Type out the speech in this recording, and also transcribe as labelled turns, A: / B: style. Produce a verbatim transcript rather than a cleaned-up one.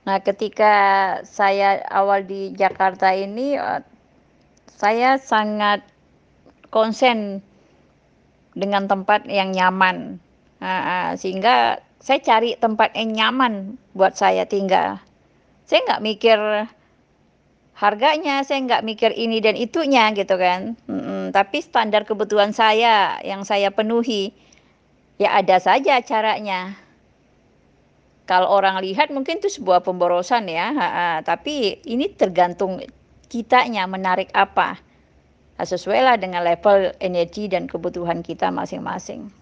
A: Nah, ketika saya awal di Jakarta ini, eee, saya sangat konsen dengan tempat yang nyaman, heeh, sehingga saya cari tempat yang nyaman buat saya tinggal. Saya nggak mikir harganya, saya nggak mikir ini dan itunya gitu kan, mhm, tapi standar kebutuhan saya yang saya penuhi, ya ada saja caranya. Kalau orang lihat mungkin itu sebuah pemborosan ya, heeh, tapi ini tergantung kitanya menarik apa. Nah, sesuailah dengan level energi dan kebutuhan kita masing-masing.